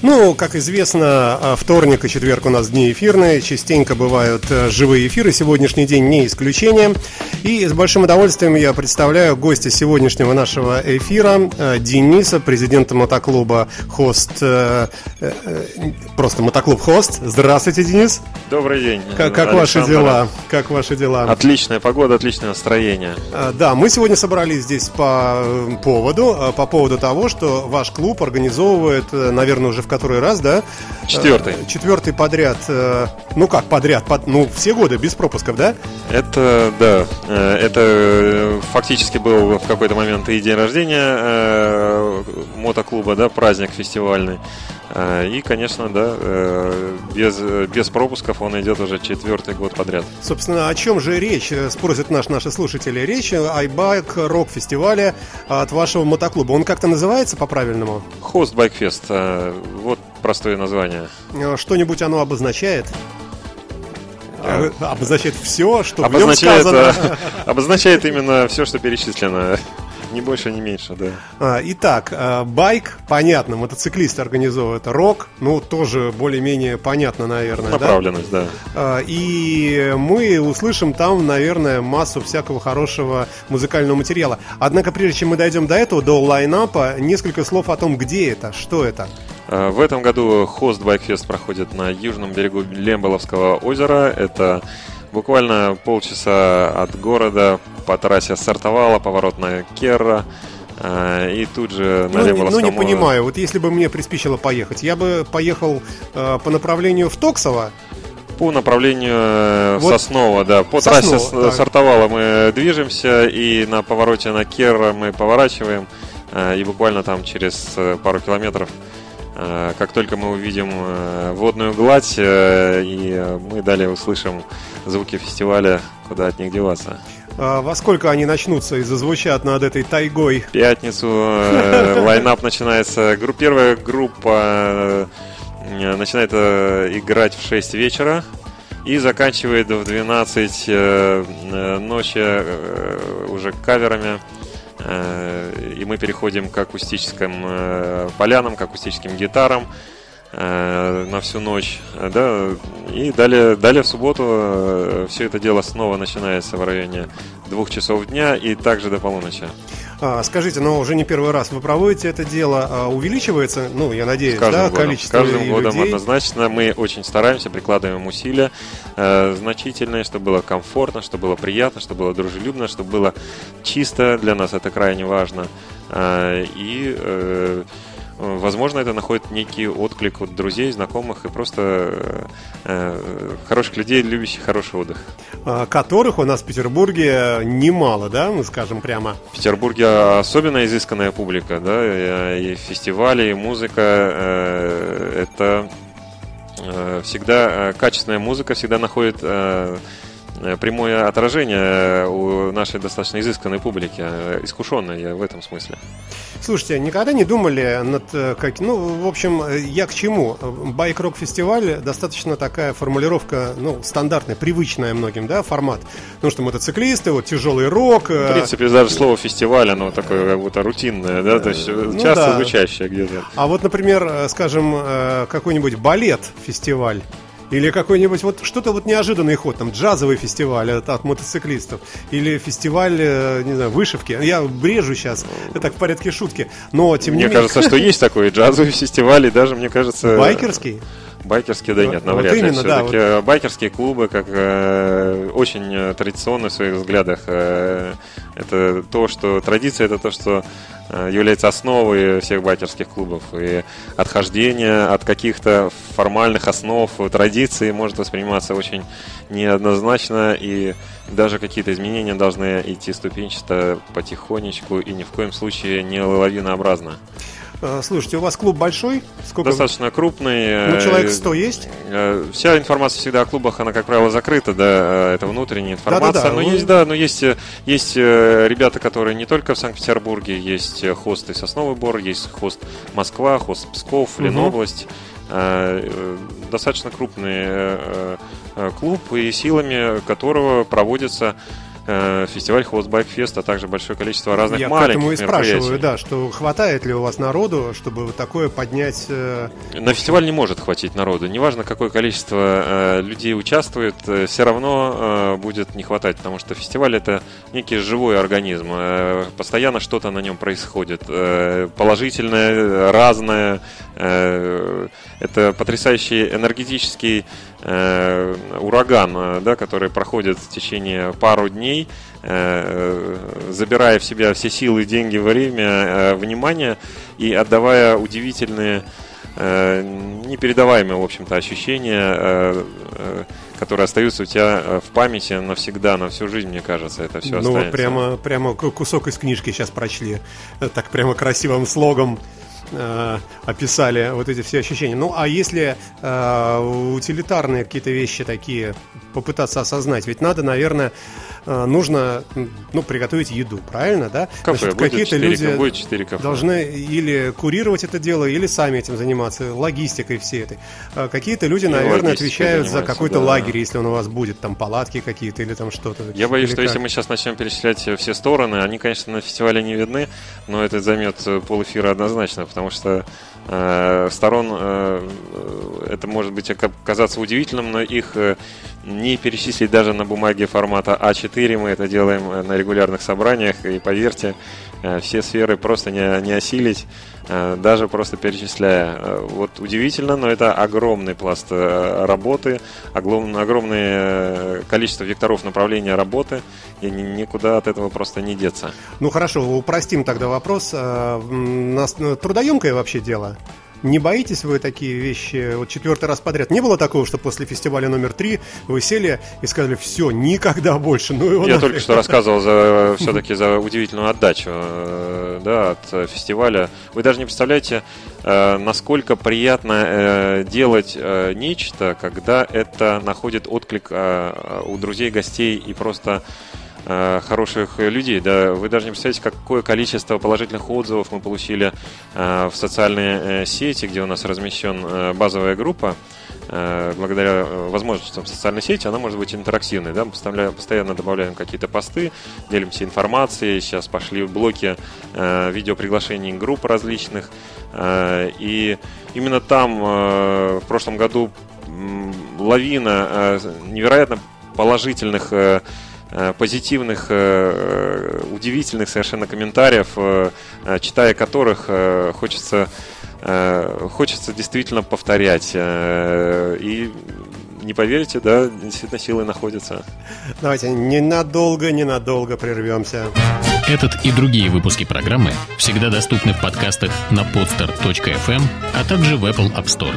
Ну, как известно, вторник и четверг у нас дни эфирные. Частенько бывают живые эфиры. Сегодняшний день не исключение. И с большим удовольствием я представляю гостя сегодняшнего нашего эфира Дениса, президента мотоклуба «Хост». Просто мотоклуб «Хост». Здравствуйте, Денис. Добрый день. Как ваши дела? Как ваши дела? Отличная погода, отличное настроение. Да, мы сегодня собрались здесь по поводу того, что ваш клуб организовывает, наверное, уже в который раз, да? Четвертый подряд. Ну как подряд? Все годы без пропусков, да? Это, да. Это фактически был в какой-то момент и день рождения мотоклуба, да, праздник фестивальный. И, конечно, да, без пропусков он идет уже четвертый год подряд. Собственно, о чем же речь, спросят наши слушатели. Речь о iBike рок-фестивале от вашего мотоклуба. Он как-то называется по-правильному? Хост Байк Фест. Вот простое название. Что-нибудь оно обозначает? Обозначает все, что в нем сказано? Обозначает именно все, что перечислено. Ни больше, ни меньше, да. Итак, байк, понятно, мотоциклисты организовывают. Рок, тоже более-менее понятно, наверное. Направленность, да. И мы услышим там, наверное, массу всякого хорошего музыкального материала. Однако, прежде чем мы дойдем до этого, до лайнапа, несколько слов о том, где это, что это. В этом году Хост Байк Фест проходит на южном берегу Лемболовского озера. Это буквально полчаса от города по трассе Сартовала, поворот на Керра, и тут же на Лемболовском озере. Не понимаю, вот если бы мне приспичило поехать, я бы поехал по направлению в Токсово. По направлению в Сосново, да. По трассе Сартовала мы движемся, и на повороте на Керра мы поворачиваем, и буквально там через пару километров, как только мы увидим водную гладь, и мы далее услышим звуки фестиваля, куда от них деваться. Во сколько они начнутся и зазвучат над этой тайгой? В пятницу лайнап начинается. Первая группа начинает играть в 6 вечера и заканчивает в 12 ночи уже каверами. И мы переходим к акустическим полянам, к акустическим гитарам на всю ночь, да, и далее в субботу все это дело снова начинается в районе 2 часов дня и также до полуночи. Скажите, но уже не первый раз вы проводите это дело, увеличивается, я надеюсь, количество людей? С каждым годом людей? Однозначно мы очень стараемся, прикладываем усилия значительные, чтобы было комфортно, чтобы было приятно, чтобы было дружелюбно, чтобы было чисто, для нас это крайне важно. Возможно, это находит некий отклик от друзей, знакомых и просто хороших людей, любящих хороший отдых. Которых у нас в Петербурге немало, да, мы скажем прямо. В Петербурге особенно изысканная публика, да, и фестивали, и музыка. Это всегда качественная музыка, всегда находит прямое отражение у нашей достаточно изысканной публики, искушенной в этом смысле. Слушайте, никогда не думали над в общем, я к чему? Байк-рок-фестиваль достаточно такая формулировка, стандартная, привычная многим, да, формат. Потому что мотоциклисты, тяжелый рок. В принципе, даже слово фестиваль, оно такое как будто рутинное, да, то есть часто звучащее где-то. А вот, например, скажем, какой-нибудь балет-фестиваль. Или какой-нибудь что-то неожиданный ход, там джазовый фестиваль от мотоциклистов, или фестиваль, не знаю, вышивки. Я брежу сейчас, это в порядке шутки, но тем не менее. Мне кажется, что есть такой джазовый фестиваль, и даже, мне кажется... Байкерский? Байкерские, да, нет, навряд ли. Все-таки байкерские клубы, как очень традиционны в своих взглядах. Это то, что традиция, это то, что является основой всех байкерских клубов. И отхождение от каких-то формальных основ традиций может восприниматься очень неоднозначно, и даже какие-то изменения должны идти ступенчато, потихонечку, и ни в коем случае не лавинообразно. Слушайте, у вас клуб большой? Сколько? Достаточно крупный. Человек 100 есть? Вся информация всегда о клубах, она, как правило, закрыта, да, это внутренняя информация. Да. Но есть ребята, которые не только в Санкт-Петербурге, есть хосты Сосновый Бор, есть хост Москва, хост Псков, Ленобласть. Достаточно крупный клуб, и силами которого проводятся фестиваль Host Bike Fest, а также большое количество разных маленьких мероприятий. Я поэтому и спрашиваю, да, что хватает ли у вас народу, чтобы вот такое поднять? На фестиваль не может хватить народу. Неважно, какое количество людей участвует, все равно будет не хватать, потому что фестиваль — это некий живой организм. Постоянно что-то на нем происходит. Положительное, разное. Это потрясающий энергетический ураган, да, который проходит в течение пару дней, забирая в себя все силы, деньги, время, внимание и отдавая удивительные, непередаваемые, в общем-то, ощущения, которые остаются у тебя в памяти навсегда, на всю жизнь, мне кажется, это все останется. Ну, прямо кусок из книжки сейчас прочли, так прямо красивым слогом описали вот эти все ощущения. Ну, а если утилитарные какие-то вещи такие попытаться осознать, ведь надо, наверное, нужно, приготовить еду, правильно, да? Кафе. Значит, какие-то люди будет 4 кафе. должны или курировать это дело, или сами этим заниматься, логистикой всей этой. Какие-то люди, наверное, отвечают за какой-то лагерь, если он у вас будет, там палатки какие-то или там что-то. Я боюсь, что если мы сейчас начнем перечислять все стороны, они, конечно, на фестивале не видны, но это займет полэфира однозначно, потому что сторон это может быть казаться удивительным, но их не перечислить даже на бумаге формата А4. Мы это делаем на регулярных собраниях, и поверьте, все сферы просто не осилить, даже просто перечисляя. Вот удивительно, но это огромный пласт работы, огромное количество векторов направления работы, и никуда от этого просто не деться. Ну хорошо, упростим тогда вопрос. Трудоемкое вообще дело? Не боитесь вы такие вещи? Вот 4-й раз подряд не было такого, что после фестиваля номер 3 вы сели и сказали: все, никогда больше. Я только что рассказывал все-таки за удивительную отдачу, да, от фестиваля. Вы даже не представляете, насколько приятно делать нечто, когда это находит отклик у друзей, гостей и просто хороших людей. Да, вы даже не представляете, какое количество положительных отзывов мы получили в социальные сети, где у нас размещена базовая группа. Благодаря возможностям социальной сети она может быть интерактивной. Да? Мы постоянно добавляем какие-то посты, делимся информацией. Сейчас пошли блоки видеоприглашений групп различных. И именно там в прошлом году лавина невероятно положительных, позитивных, удивительных совершенно комментариев, читая которых хочется действительно повторять. И не поверите, да, действительно силы находятся. Давайте ненадолго прервемся. Этот и другие выпуски программы всегда доступны в подкастах на podster.fm, а также в Apple App Store.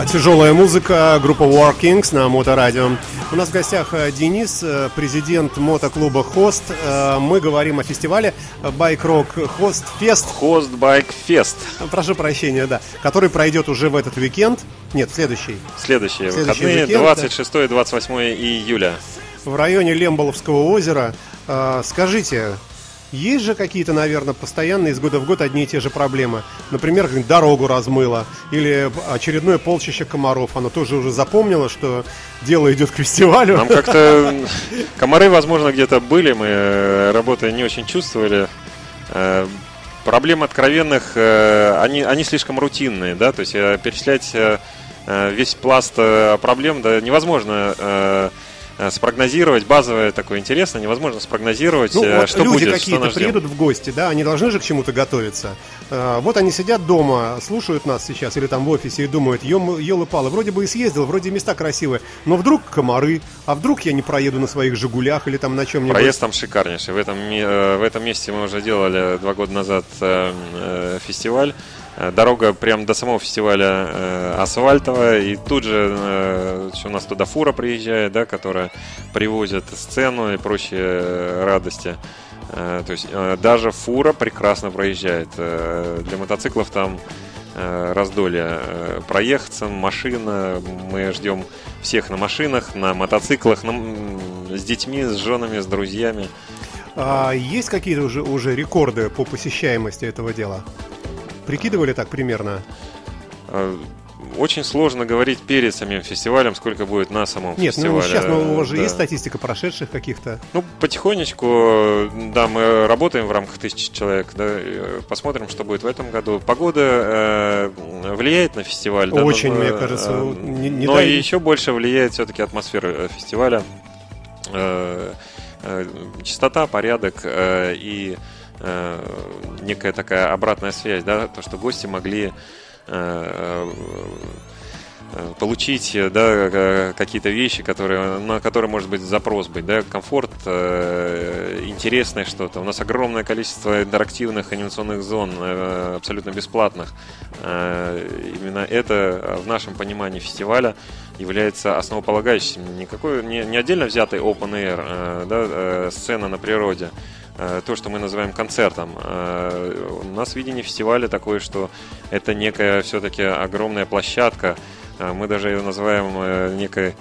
Тяжелая музыка, группа War Kings на Моторадио. У нас в гостях Денис, президент мотоклуба Хост. Мы говорим о фестивале Bike Rock Host Fest. Host Bike Fest. Прошу прощения, да. Который пройдет уже в этот уикенд. Нет, Следующие выходные, 26-28 июля. В районе Лемболовского озера. Скажите, есть же какие-то, наверное, постоянные из года в год одни и те же проблемы. Например, дорогу размыло или очередное полчище комаров. Оно тоже уже запомнило, что дело идет к фестивалю. Нам как-то комары, возможно, где-то были. Мы, работая, не очень чувствовали. Проблем откровенных, они слишком рутинные, да, то есть перечислять весь пласт проблем, да, невозможно спрогнозировать. Базовое такое интересное, невозможно спрогнозировать, что люди будет, какие-то приедут в гости, да, они должны же к чему-то готовиться. Вот они сидят дома, слушают нас сейчас или там в офисе и думают: ёлы-палы, вроде бы и съездил, вроде места красивые, но вдруг комары, а вдруг я не проеду на своих «Жигулях» или там на чем-нибудь. Проезд там шикарнейший. В этом месте мы уже делали 2 года назад фестиваль. Дорога прям до самого фестиваля асфальтовая, и тут же у нас туда фура приезжает, да, которая привозит сцену и прочие радости. То есть даже фура прекрасно проезжает. Для мотоциклов там раздолье. Проехаться, машина, мы ждем всех на машинах, на мотоциклах, с детьми, с женами, с друзьями. Есть какие-то уже рекорды по посещаемости этого дела? Прикидывали так примерно? Очень сложно говорить перед самим фестивалем, сколько будет на самом фестивале. Нет, сейчас у вас же есть статистика прошедших каких-то? Потихонечку, да, мы работаем в рамках 1000 человек, да, посмотрим, что будет в этом году. Погода влияет на фестиваль. Очень, да, мне кажется. Но еще больше влияет все-таки атмосфера фестиваля. Чистота, порядок и некая такая обратная связь, да, то, что гости могли получить, да, какие-то вещи, на которые может быть запрос быть, да, комфорт, интересное что-то. У нас огромное количество интерактивных анимационных зон, абсолютно бесплатных. Именно это в нашем понимании фестиваля является основополагающим. Не отдельно взятый open air, да, сцена на природе, то, что мы называем концертом. У нас видение фестиваля такое, что это некая все-таки огромная площадка. Мы даже ее называем некой,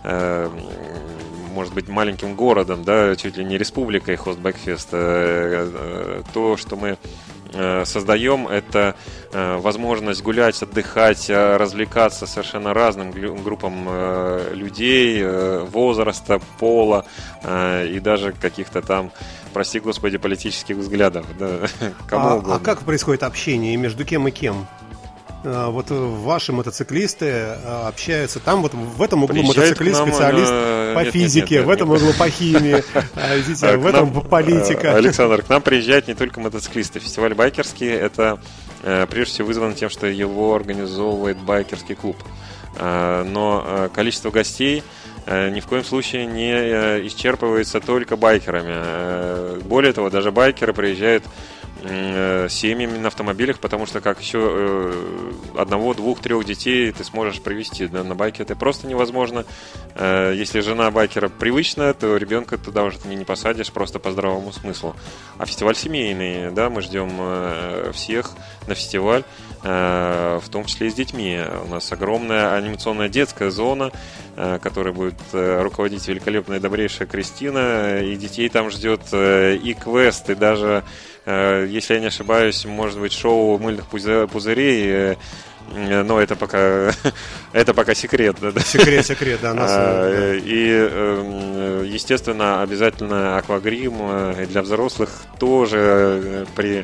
может быть, маленьким городом, да, чуть ли не республикой Host Bike Fest. То, что мы создаем, это возможность гулять, отдыхать, развлекаться совершенно разным группам людей, возраста, пола и даже каких-то там, прости господи, политических взглядов, да, кому угодно. А как происходит общение между кем и кем? Вот ваши мотоциклисты общаются там, вот в этом углу мотоциклист, специалист по физике, в этом углу по химии, в этом политика. Александр, к нам приезжают не только мотоциклисты. Фестиваль байкерский — это прежде всего вызвано тем, что его организовывает байкерский клуб. Но количество гостей ни в коем случае не исчерпывается только байкерами. Более того, даже байкеры приезжают семьями на автомобилях, потому что как еще 1, 2, 3 детей ты сможешь привезти, да, на байке это просто невозможно. Если жена байкера привычная, то ребенка туда уже не посадишь просто по здравому смыслу. А фестиваль семейный, да, мы ждем всех на фестиваль, в том числе и с детьми. У нас огромная анимационная детская зона, которой будет руководить великолепная и добрейшая Кристина, и детей там ждет и квест, и даже, если я не ошибаюсь, может быть, шоу мыльных пузырей, но это пока секрет. Да? Секрет, да. И, естественно, обязательно аквагрим для взрослых тоже при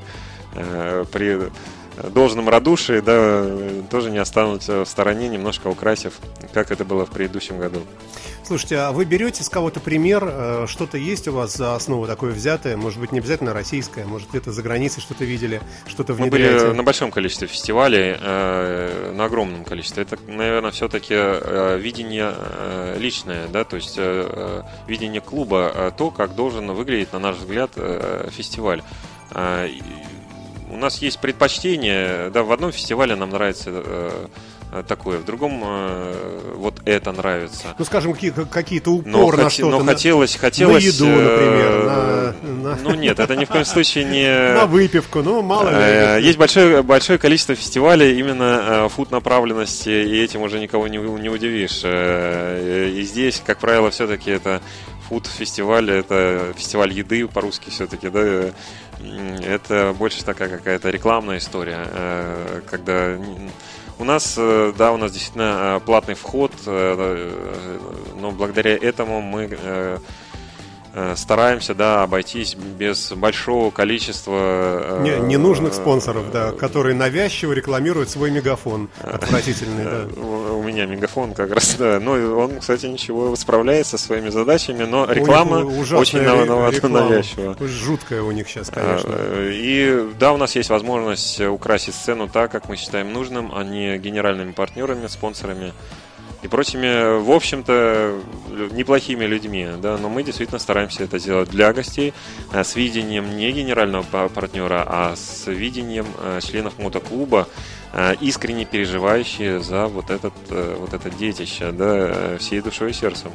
должном радушии, да, тоже не останутся в стороне, немножко украсив, как это было в предыдущем году. Слушайте, а вы берете с кого-то пример? Что-то есть у вас за основу такое взятое? Может быть, не обязательно российское, может, где-то за границей что-то видели, что-то внедряете? Мы были на большом количестве фестивалей, на огромном количестве. Это, наверное, все-таки видение личное, да, то есть видение клуба, то, как должен выглядеть, на наш взгляд, фестиваль. У нас есть предпочтение, да, в одном фестивале нам нравится такое, в другом вот это нравится. Ну, скажем, какие-то упор на что-то. Но хотелось... На еду, например. Ну, нет, это ни в коем случае не... На выпивку, ну, мало ли. Есть большое количество фестивалей именно фуд-направленности, и этим уже никого не удивишь. И здесь, как правило, все-таки это фуд-фестиваль, это фестиваль еды по-русски все-таки, да, это больше такая какая-то рекламная история, когда... У нас действительно платный вход, но благодаря этому мы стараемся, обойтись без большого количества... ненужных спонсоров, которые навязчиво рекламируют свой мегафон. Отвратительный, У меня мегафон как раз, но он, кстати, ничего, справляется со своими задачами, но реклама очень навязчива. Жуткая у них сейчас, конечно. И у нас есть возможность украсить сцену так, как мы считаем нужным, а не генеральными партнерами, спонсорами и прочими, в общем-то, неплохими людьми, но мы действительно стараемся это делать для гостей с видением не генерального партнера, а с видением членов мотоклуба, искренне переживающие за вот это детище, всей душой и сердцем.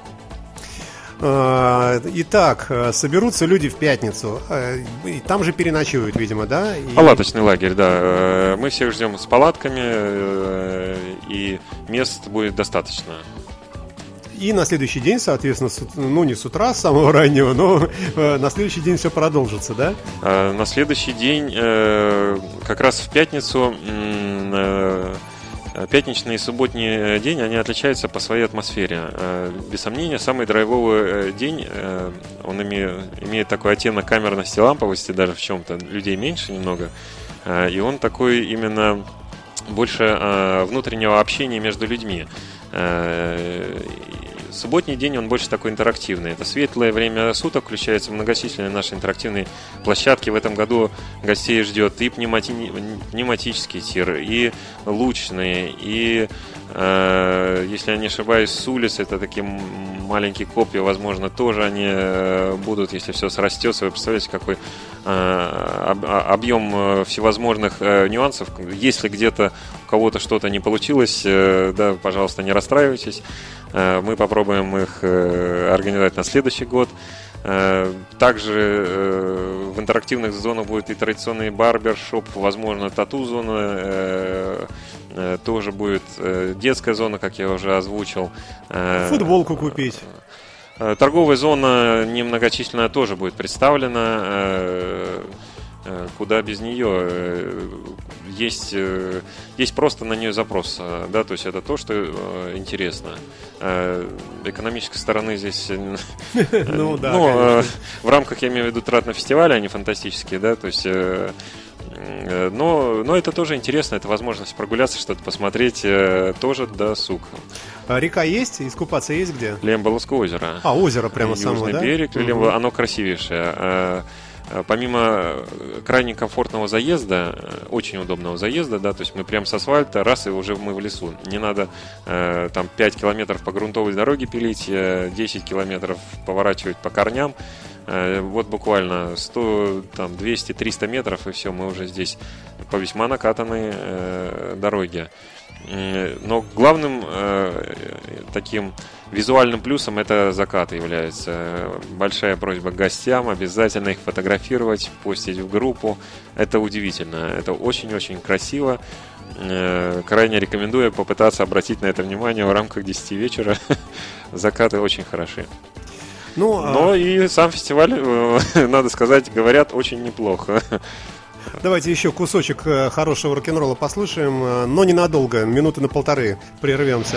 Итак, соберутся люди в пятницу. И там же переночуют, видимо, да? Палаточный лагерь, да. Мы всех ждем с палатками, и мест будет достаточно. И на следующий день, соответственно, не с утра, с самого раннего, но на следующий день все продолжится, да? На следующий день, как раз в пятницу, пятничный и субботний день, они отличаются по своей атмосфере. Без сомнения, самый драйвовый день, он имеет такой оттенок камерности, ламповости даже в чем-то, людей меньше немного, и он такой именно больше внутреннего общения между людьми. Субботний день, он больше такой интерактивный. Это светлое время суток, включаются многочисленные наши интерактивные площадки. В этом году гостей ждет и пневматический тир, и лучные, и, если я не ошибаюсь, с улицы, это такие маленькие копья, возможно, тоже они будут, если все срастется. Вы представляете, какой объем всевозможных нюансов. Если где-то у кого-то что-то не получилось, пожалуйста, не расстраивайтесь. Мы попробуем их организовать на следующий год. Также в интерактивных зонах будет и традиционный барбершоп, возможно, тату-зона. Тоже будет детская зона, как я уже озвучил. Футболку купить. Торговая зона немногочисленная тоже будет представлена. Куда без нее? Есть просто на нее запрос, то есть это то, что интересно. Экономической стороны здесь, в рамках, я имею в виду, тратного фестиваля, они фантастические, то есть, но это тоже интересно, это возможность прогуляться, что-то посмотреть, тоже досуг. А река есть? Искупаться есть где? Лемболовское озеро. Озеро прямо само, да? Южный берег, оно красивейшее. Помимо крайне комфортного заезда, очень удобного заезда, то есть мы прямо с асфальта, раз и уже мы в лесу. Не надо 5 километров по грунтовой дороге пилить, 10 километров поворачивать по корням. Вот буквально 100, 200, 300 метров, и все, мы уже здесь по весьма накатанной дороге. Но главным таким визуальным плюсом это закаты является. Большая просьба к гостям обязательно их фотографировать, постить в группу. Это удивительно, это очень-очень красиво. Крайне рекомендую попытаться обратить на это внимание в рамках 10 вечера. Закаты очень хороши. Но и сам фестиваль, надо сказать, говорят, очень неплохо. Давайте еще кусочек хорошего рок-н-ролла послушаем, но ненадолго, минуты на полторы прервемся.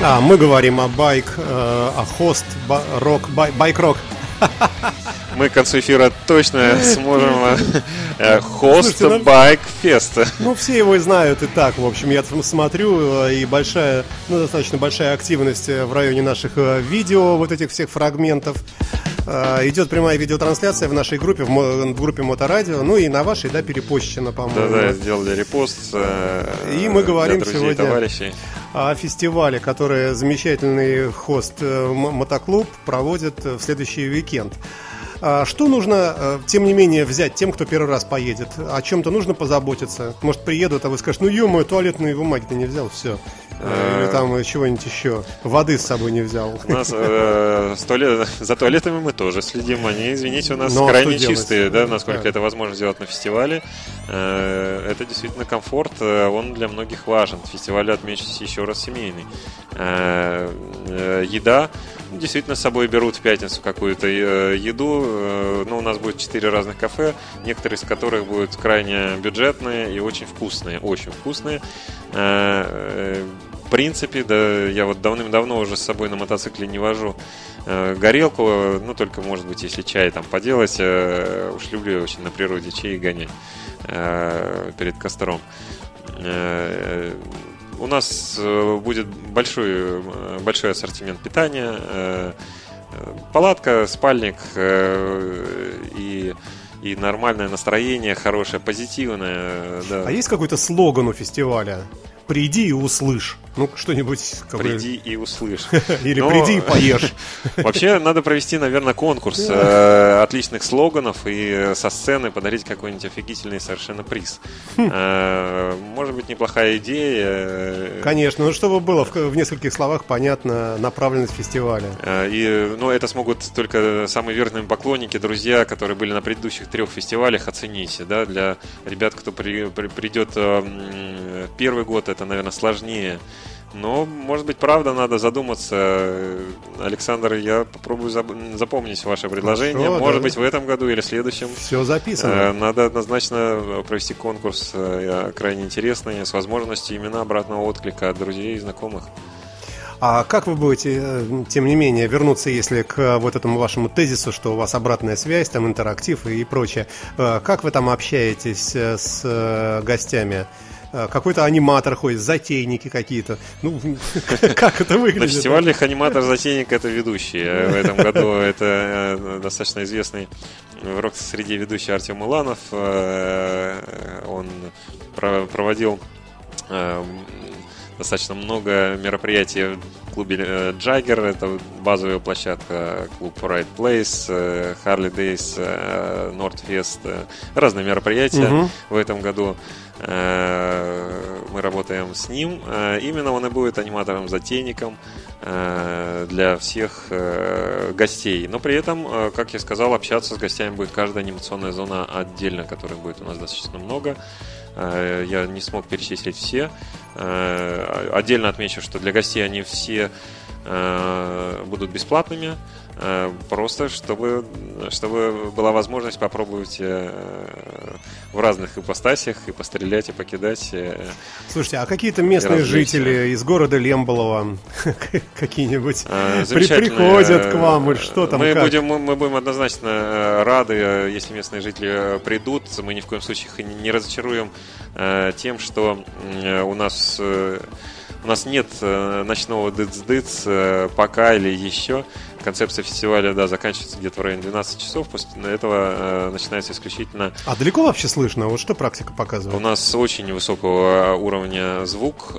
Мы говорим о хост, байк-рок. Мы к концу эфира точно сможем хост байк-фест. Все его знают и так. В общем, я смотрю, и достаточно большая активность в районе наших видео, вот этих всех фрагментов. Идет прямая видеотрансляция в нашей группе, в группе Моторадио, и на вашей, перепощено, по-моему. Да, сделали репост. И мы говорим друзей, сегодня товарищей о фестивале, который замечательный хост Мотоклуб проводит в следующий уикенд. Что нужно, тем не менее, взять тем, кто первый раз поедет? О чем-то нужно позаботиться? Может, приедут, а вы скажете, ё-моё, туалетные бумаги ты не взял, все. Или там чего-нибудь еще. Воды с собой не взял. У нас за туалетами мы тоже следим. Они, извините, у нас крайне чистые, насколько это возможно сделать на фестивале. Это действительно комфорт, он для многих важен. Фестиваль, отмечу еще раз, семейный. Еда. Действительно, с собой берут в пятницу какую-то еду. У нас будет 4 разных кафе, некоторые из которых будут крайне бюджетные и очень вкусные. Очень вкусные. В принципе, я вот давным-давно уже с собой на мотоцикле не вожу горелку, только, может быть, если чай там поделать, уж люблю очень на природе чай гонять перед костром. У нас будет большой ассортимент питания, палатка, спальник и нормальное настроение, хорошее, позитивное. Да. А есть какой-то слоган у фестиваля? «Приди и услышь». Что-нибудь... Приди и услышь. Или приди и поешь. Вообще, надо провести, наверное, конкурс отличных слоганов и со сцены подарить какой-нибудь офигительный совершенно приз. Может быть, неплохая идея. Конечно, чтобы было в нескольких словах понятно направленность фестиваля. Это смогут только самые верные поклонники, друзья, которые были на предыдущих 3 фестивалях, оценить. Для ребят, кто придет первый год, это, наверное, сложнее. Но, может быть, правда, надо задуматься. Александр, я попробую запомнить ваше предложение. Хорошо, может быть, в этом году или в следующем. Все записано. Надо однозначно провести конкурс крайне интересный, с возможностью именно обратного отклика от друзей и знакомых. А как вы будете, тем не менее, вернуться, если к вот этому вашему тезису, что у вас обратная связь, там интерактив и прочее? Как вы там общаетесь с гостями? Какой-то аниматор ходит, затейники какие-то. Как это выглядит? На фестивалях аниматор-затейник — это ведущий. В этом году это достаточно известный в рок-среде ведущий Артем Уланов. Он проводил достаточно много мероприятий в клубе Джаггер. Это базовая площадка, клуб Right Place, Harley Days, Nordfest. Разные мероприятия в этом году. Мы работаем с ним. Именно он и будет аниматором-затейником для всех гостей. Но при этом, как я сказал, общаться с гостями будет каждая анимационная зона отдельно, которых будет у нас достаточно много. Я не смог перечислить все. Отдельно отмечу, что для гостей они все будут бесплатными, просто чтобы была возможность попробовать в разных ипостасях и пострелять, и покидать. Слушайте, а какие-то местные жители из города Лемболова какие-нибудь приходят к вам, или что там? Мы будем однозначно рады, если местные жители придут. Мы ни в коем случае их не разочаруем тем, что у нас нет ночного дыц-дыц пока или еще. Концепция фестиваля, заканчивается где-то в районе 12 часов. После этого начинается исключительно... А далеко вообще слышно? Вот что практика показывает? У нас очень высокого уровня звук.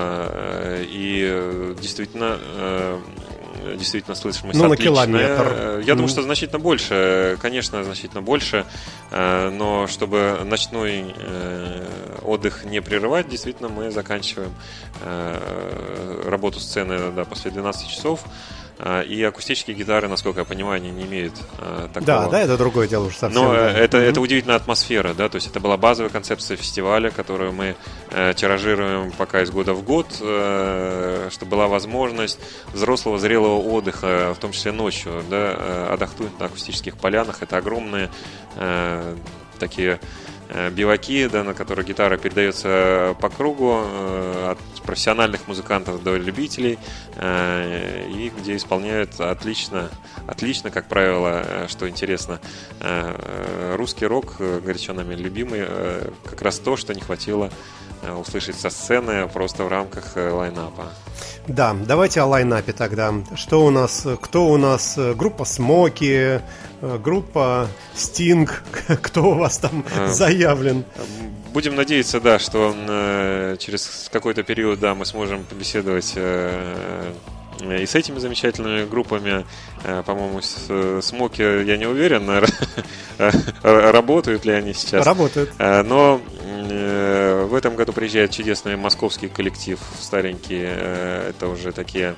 И действительно слышимость отличная. На километр. Я думаю, что значительно больше. Конечно, значительно больше. Но чтобы ночной отдых не прерывать, действительно мы заканчиваем работу сцены после 12 часов. И акустические гитары, насколько я понимаю, они не имеют такого. Да, это другое дело уже совсем. Но это удивительная атмосфера, то есть это была базовая концепция фестиваля, которую мы тиражируем пока из года в год, чтобы была возможность взрослого, зрелого отдыха, в том числе ночью, отдохнуть на акустических полянах. Это огромные такие биваки, на которые гитара передается по кругу от профессиональных музыкантов до любителей, и где исполняют отлично, как правило, что интересно, русский рок, горячо нами любимый, как раз то, что не хватило услышать со сцены просто в рамках лайнапа. Да, давайте о лайнапе тогда. Что у нас, кто у нас? Группа Смоки, группа Стинг, кто у вас там заявлен? Будем надеяться, да, что через какой-то период, да, мы сможем побеседовать и с этими замечательными группами. По-моему, Смоки, я не уверен, работают ли они сейчас. Работают. Но в этом году приезжает чудесный московский коллектив, старенький. Это уже такие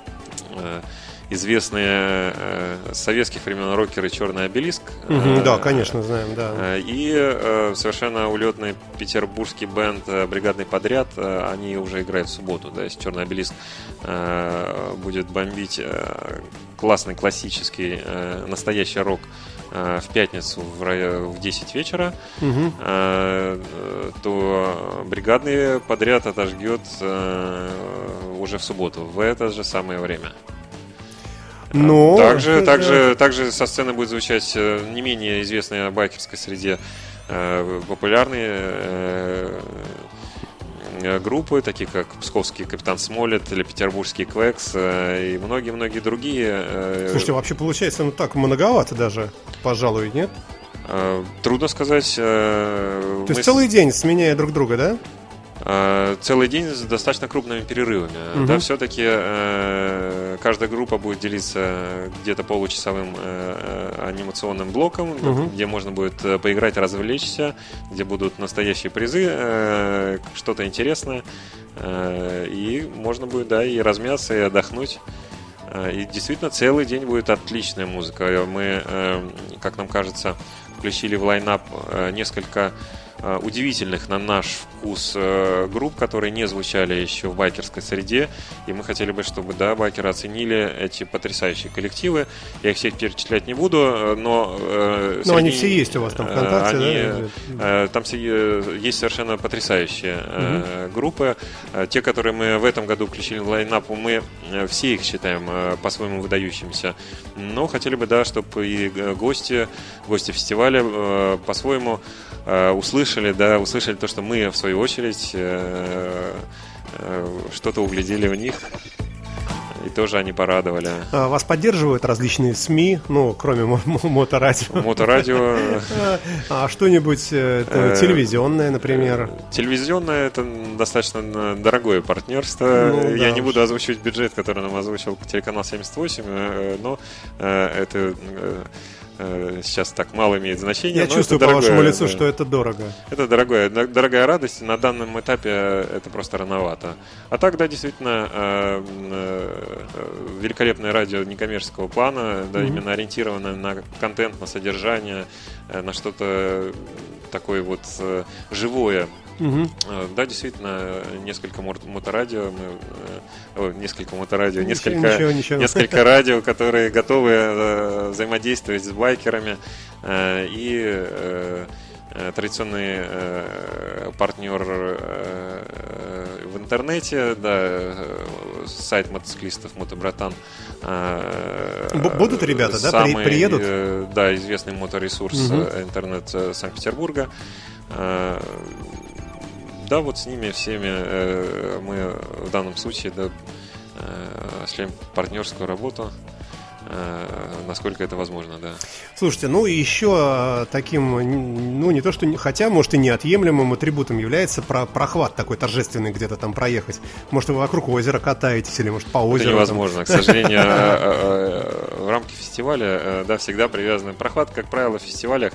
известные с советских времен рокеры «Черный обелиск». Да, конечно, знаем, да. И совершенно улетный петербургский бенд «Бригадный подряд». Они уже играют в субботу, да, если «Черный обелиск» будет бомбить классный, классический, настоящий рок в пятницу в 10 вечера, то «Бригадный подряд» отожгет уже в субботу, в это же самое время. Но... Также со сцены будет звучать не менее известные в байкерской среде популярные группы, такие как псковский Капитан Смолет или петербургский Квекс и многие-многие другие. Слушайте, вообще получается, ну так многовато даже, пожалуй, нет? Трудно сказать. То есть целый день сменяя друг друга, да? Целый день с достаточно крупными перерывами. Да, все-таки каждая группа будет делиться где-то получасовым анимационным блоком, где можно будет поиграть, развлечься, где будут настоящие призы, что-то интересное, и можно будет, да, и размяться, и отдохнуть. И действительно целый день будет отличная музыка. Мы, как нам кажется, включили в лайнап несколько удивительных на наш вкус групп, которые не звучали еще в байкерской среде, и мы хотели бы, чтобы, да, байкеры оценили эти потрясающие коллективы. Я их всех перечислять не буду, но они все есть у вас там ВКонтакте, да? Там есть совершенно потрясающие группы. Те, которые мы в этом году включили в лайнап, мы все их считаем по-своему выдающимися, но хотели бы, да, чтобы и гости фестиваля по-своему услышали то, что мы, в свою очередь, что-то углядели в них, и тоже они порадовали. Вас поддерживают различные СМИ, ну, кроме Моторадио? Моторадио. А что-нибудь телевизионное, например? Телевизионное — это достаточно дорогое партнерство. Я не буду озвучивать бюджет, который нам озвучил телеканал 78, но это... сейчас так мало имеет значения. Я чувствую по вашему лицу, что это дорого. Это дорогая радость. На данном этапе это просто рановато. А так, да, действительно, великолепное радио некоммерческого плана, да, именно ориентированное на контент, на содержание, на что-то такое вот живое. Да, действительно, несколько радио, которые готовы взаимодействовать с байкерами, и традиционный партнер в интернете, да, сайт мотоциклистов Мотобратан. Будут ребята, да, приедут? Да, известный моторесурс интернет Санкт-Петербурга. Да, вот с ними всеми мы в данном случае, да, осуществляем партнерскую работу, насколько это возможно, да. Слушайте, ну и еще таким, ну не то что, хотя, может, и неотъемлемым атрибутом является прохват такой торжественный, где-то там проехать. Может, вы вокруг озера катаетесь, или, может, по озеру. Это невозможно, к сожалению. В рамках фестиваля, да, всегда привязан прохват, как правило, в фестивалях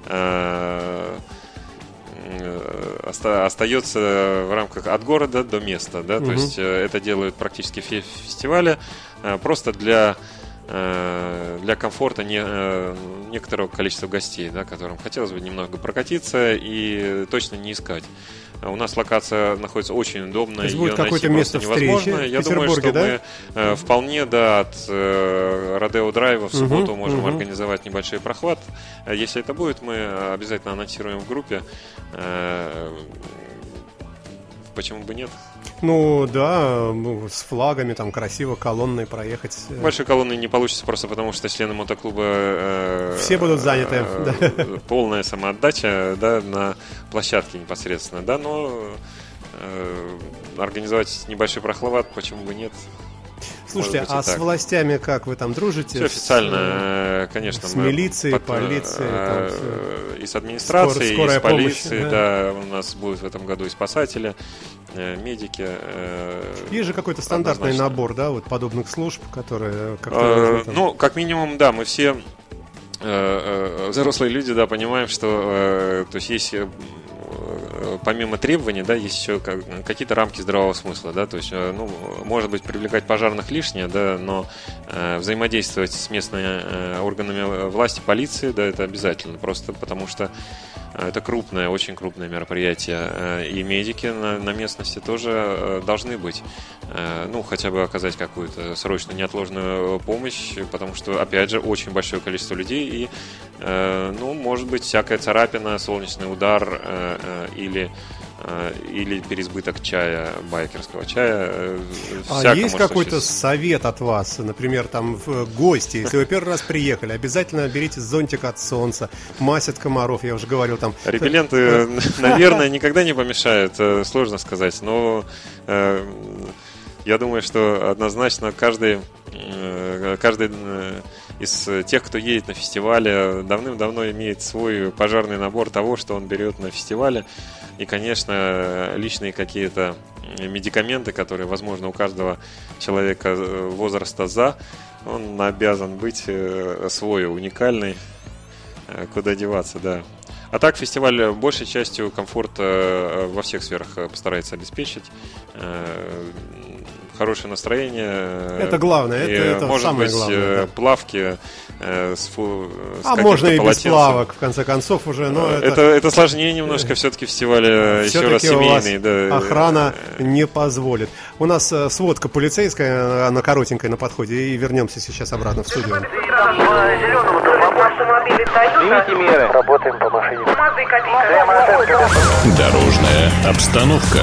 остается в рамках от города до места, да, то есть это делают практически все фестивали просто для комфорта некоторого количества гостей, да, которым хотелось бы немного прокатиться и точно не искать. У нас локация находится очень удобно, то есть будет какое-то место встречи в Я думаю, что да? мы вполне, да, от Родео Драйва в субботу можем организовать небольшой прохват. Если это будет, мы обязательно анонсируем в группе. почему бы нет? Ну да, с флагами там красиво колонной проехать. Большой колонной не получится просто потому, что члены мотоклуба все будут заняты. Полная самоотдача, да, на площадке непосредственно, да, но организовать небольшой прохлад, почему бы нет? Слушайте, а с властями как вы там дружите? Все официально, конечно. С милицией, полицией? И с администрацией, и с полицией. Помощь, да, у нас будут в этом году и спасатели, медики. Есть же какой-то стандартный набор, да, вот подобных служб, которые... Ну, как минимум, да, мы все взрослые люди, да, понимаем, что то есть помимо требований, да, есть еще какие-то рамки здравого смысла, да, то есть, ну, может быть, привлекать пожарных лишнее, да, но взаимодействовать с местными органами власти, полицией, да, это обязательно, просто потому что это крупное, очень крупное мероприятие, и медики на местности тоже должны быть, ну, хотя бы оказать какую-то срочную, неотложную помощь, потому что, опять же, очень большое количество людей, и, ну, может быть, всякая царапина, солнечный удар или переизбыток чая, байкерского чая. А есть какой-то совет от вас, например, там в гости, если вы первый раз приехали, обязательно берите зонтик от солнца, мазь от комаров, я уже говорил там. Репелленты, наверное, никогда не помешают, сложно сказать, но я думаю, что однозначно каждый из тех, кто едет на фестивале, давным-давно имеет свой пожарный набор того, что он берет на фестивале. И, конечно, личные какие-то медикаменты, которые, возможно, у каждого человека возраста он обязан быть свой, уникальный, куда деваться, да. А так фестиваль большей частью комфорт во всех сферах постарается обеспечить. Хорошее настроение. Это главное, это может самое быть, главное. Плавки с можно и без плавок, в конце концов, уже. Но это сложнее немножко, все-таки фестиваль еще раз семейный. Да. Охрана не позволит. У нас сводка полицейская, она коротенькая на подходе, и вернемся сейчас обратно в студию. Примите меры. Работаем по машине. Дорожная обстановка.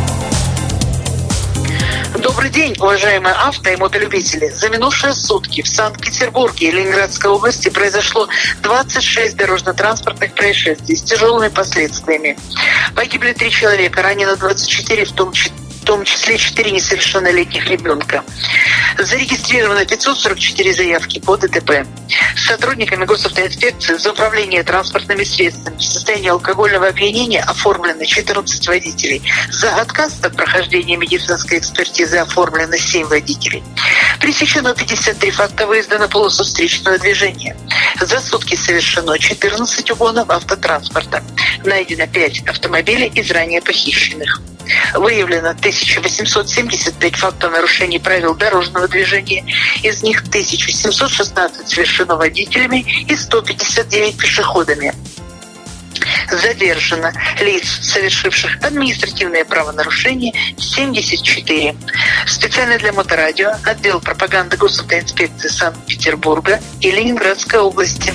Добрый день, уважаемые авто- и мотолюбители. За минувшие сутки в Санкт-Петербурге и Ленинградской области произошло 26 дорожно-транспортных происшествий с тяжелыми последствиями. Погибли 3 человека, ранено 24, в том числе 4 несовершеннолетних ребенка. Зарегистрировано 544 заявки по ДТП. С сотрудниками госавтоинспекции за управление транспортными средствами в состоянии алкогольного опьянения оформлено 14 водителей. За отказ от прохождения медицинской экспертизы оформлено 7 водителей. Пресечено 53 факта выезда на полосу встречного движения. За сутки совершено 14 угонов автотранспорта. Найдено 5 автомобилей из ранее похищенных. Выявлено 1875 фактов нарушений правил дорожного движения. Из них 1716 совершено водителями и 159 пешеходами. Задержано лиц, совершивших административные правонарушения, 74. Специально для Моторадио отдел пропаганды госавтоинспекции Санкт-Петербурга и Ленинградской области.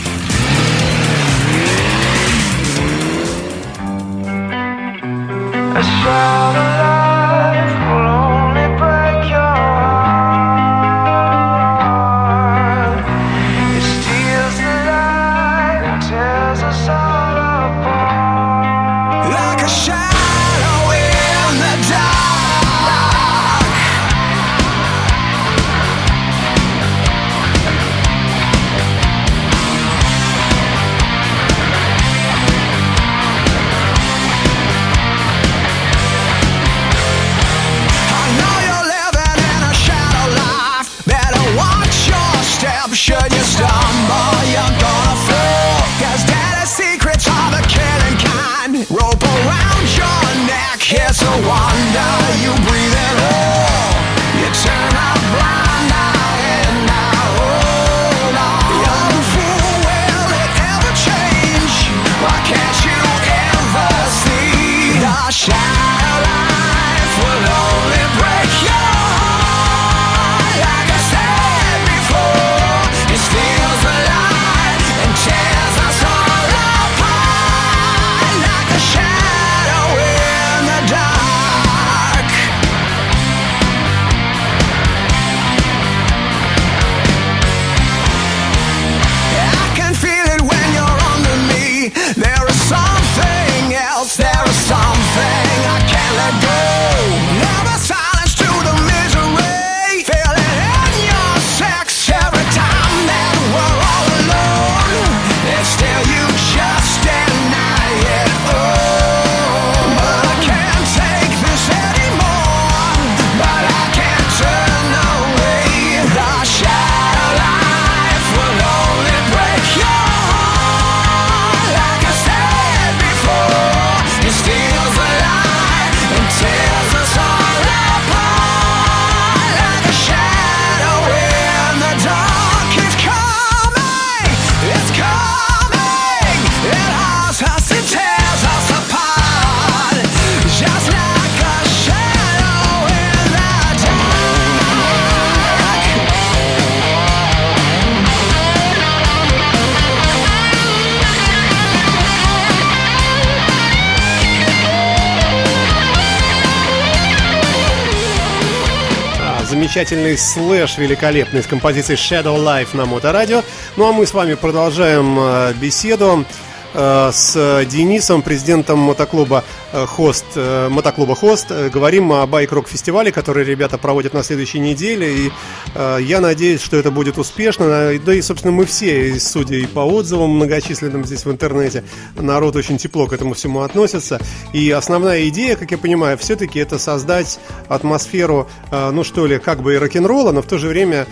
замечательный слэш великолепный с композицией Shadow Life на Моторадио. Ну а мы с вами продолжаем беседу с Денисом, президентом мотоклуба Хост. Говорим о байк-рок-фестивале, который ребята проводят на следующей неделе. И я надеюсь, что это будет успешно. Да и, собственно, мы все, судя и по отзывам многочисленным здесь в интернете, народ очень тепло к этому всему относится. И основная идея, как я понимаю, все-таки это создать атмосферу, ну что ли, как бы и рок-н-ролла, но в то же время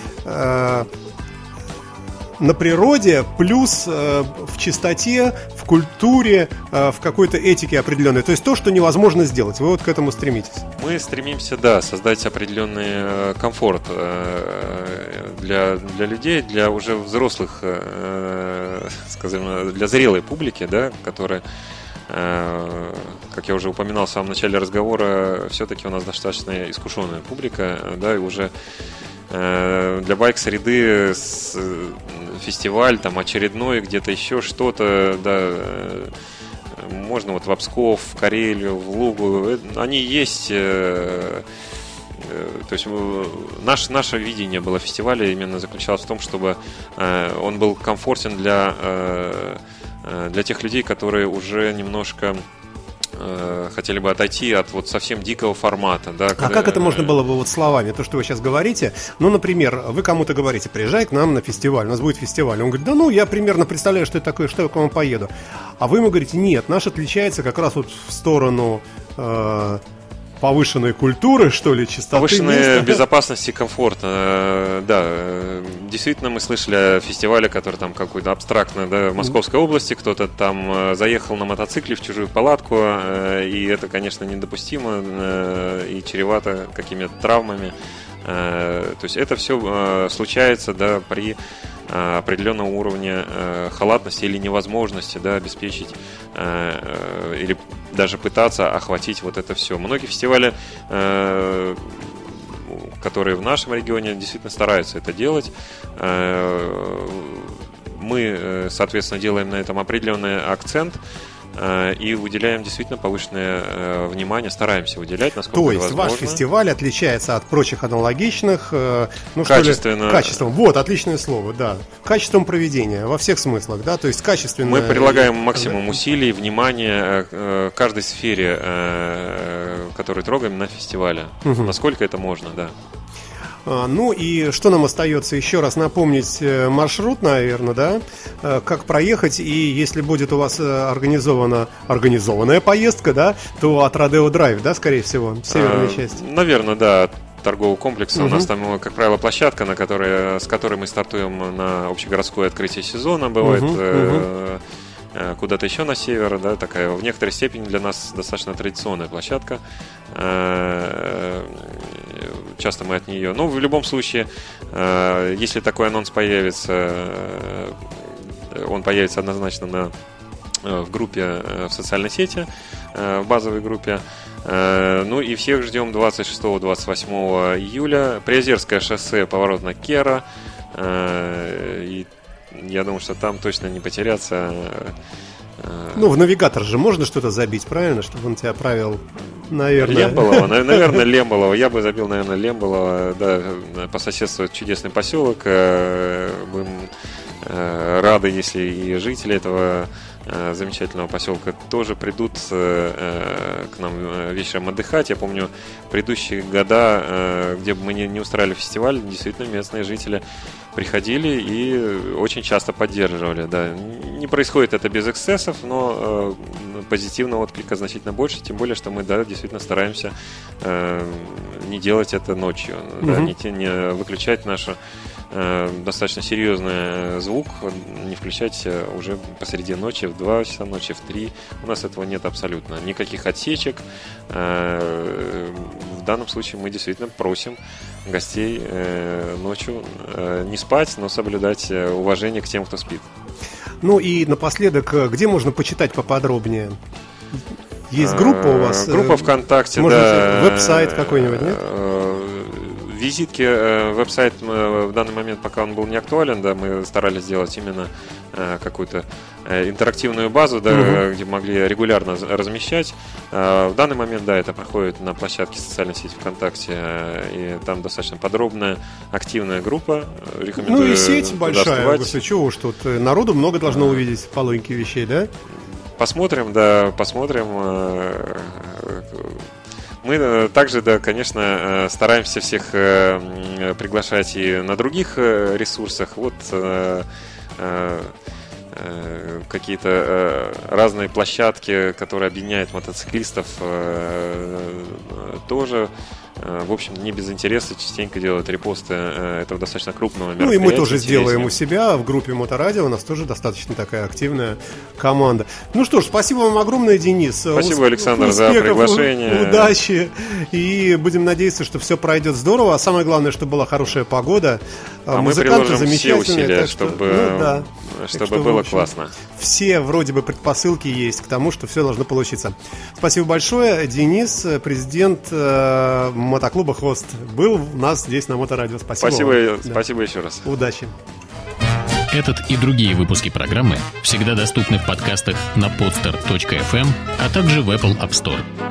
на природе, плюс в чистоте, в культуре, в какой-то этике определенной. То есть то, что невозможно сделать. Вы вот к этому стремитесь. Мы стремимся, да, создать определенный комфорт для людей, для уже взрослых, скажем, для зрелой публики, да, которая, как я уже упоминал в самом начале разговора, все-таки у нас достаточно искушенная публика, да, и уже для байк-среды фестиваль там очередной, где-то еще что-то, да, можно вот в Псков, в Карелию, в Лугу, они есть. То есть наше видение было фестиваля именно заключалось в том, чтобы он был комфортен для тех людей, которые уже немножко хотели бы отойти от вот совсем дикого формата, да. А как это можно было бы вот словами, то, что вы сейчас говорите? Ну, например, вы кому-то говорите: приезжай к нам на фестиваль, у нас будет фестиваль. Он говорит: да ну, я примерно представляю, что это такое, что я к вам поеду. А вы ему говорите: нет, наш отличается как раз вот в сторону повышенной культуры, что ли, чистоты. Повышенной безопасности и комфорта. Да, действительно, мы слышали о фестивале, который там какой-то абстрактно, да, в Московской области, кто-то там заехал на мотоцикле в чужую палатку, и это, конечно, недопустимо и чревато какими-то травмами. То есть это все случается, да, при определенного уровня халатности или невозможности, да, обеспечить или даже пытаться охватить вот это все. Многие фестивали, которые в нашем регионе, действительно стараются это делать. Мы, соответственно, делаем на этом определенный акцент и уделяем действительно повышенное внимание, стараемся уделять, насколько то есть возможно. Ваш фестиваль отличается от прочих аналогичных, ну, качественно. Качеством. Вот, отличное слово, да. Качеством проведения во всех смыслах, да, то есть качественно. Мы прилагаем максимум усилий, внимания каждой сфере, которую трогаем на фестивале, насколько это можно, да. Ну и что нам остается? Еще раз напомнить маршрут, наверное, да? Как проехать, и если будет у вас организованная поездка, да, то от Родео Драйв, да, скорее всего, северная часть. Наверное, да, торгового комплекса. У нас там, как правило, площадка, с которой мы стартуем на общегородское открытие сезона, бывает куда-то еще на север, да, такая в некоторой степени для нас достаточно традиционная площадка. Часто мы от нее. Но в любом случае, если такой анонс появится, он появится однозначно в группе в социальной сети, в базовой группе. Ну и всех ждем 26-28 июля. Приозерское шоссе, поворот на Кера. И я думаю, что там точно не потеряться. Ну, в навигатор же можно что-то забить, правильно? Чтобы он тебя правил, наверное. Лемболово, наверное, Лемболово. Я бы забил, наверное, Лемболово. Да, по соседству чудесный поселок. Будем рады, если и жители этого замечательного поселка тоже придут к нам вечером отдыхать. Я помню предыдущие года, где бы мы не устраивали фестиваль, действительно местные жители приходили и очень часто поддерживали. Да. Не происходит это без эксцессов, но позитивного отклика значительно больше, тем более, что мы, да, действительно стараемся не делать это ночью, да, не выключать нашу достаточно серьезный звук, не включать уже посреди ночи, в 2 часа ночи, в 3. У нас этого нет абсолютно. Никаких отсечек. В данном случае мы действительно просим гостей ночью не спать, но соблюдать уважение к тем, кто спит. Ну и напоследок, где можно почитать поподробнее? Есть группа у вас? Группа ВКонтакте, может, да. Веб-сайт какой-нибудь, нет? Визитки, веб-сайт в данный момент, пока он был не актуален, да, мы старались сделать именно какую-то интерактивную базу, да, где могли регулярно размещать. В данный момент, да, это проходит на площадке социальной сети ВКонтакте, и там достаточно подробная, активная группа. Рекомендую. Ну и сеть большая, Гостя, чего уж тут, народу много должно увидеть по логике вещей, да? Посмотрим, да, посмотрим. Мы также, да, конечно, стараемся всех приглашать и на других ресурсах. Вот какие-то разные площадки, которые объединяют мотоциклистов, тоже, в общем, не без интереса частенько делают репосты этого достаточно крупного мероприятия. Ну и мы тоже сделаем у себя в группе Моторадио, у нас тоже достаточно такая активная команда. Ну что ж, спасибо вам огромное, Денис. Спасибо, Александр, за приглашение. Удачи. И будем надеяться, что все пройдет здорово. А самое главное, чтобы была хорошая погода. Мы приложим все усилия, чтобы было классно. Все вроде бы предпосылки есть к тому, что все должно получиться. Спасибо большое. Денис, президент мотоклуба «Хост», был у нас здесь на Моторадио. Спасибо. Спасибо еще раз. Удачи. Этот и другие выпуски программы всегда доступны в подкастах на podster.fm, а также в Apple App Store.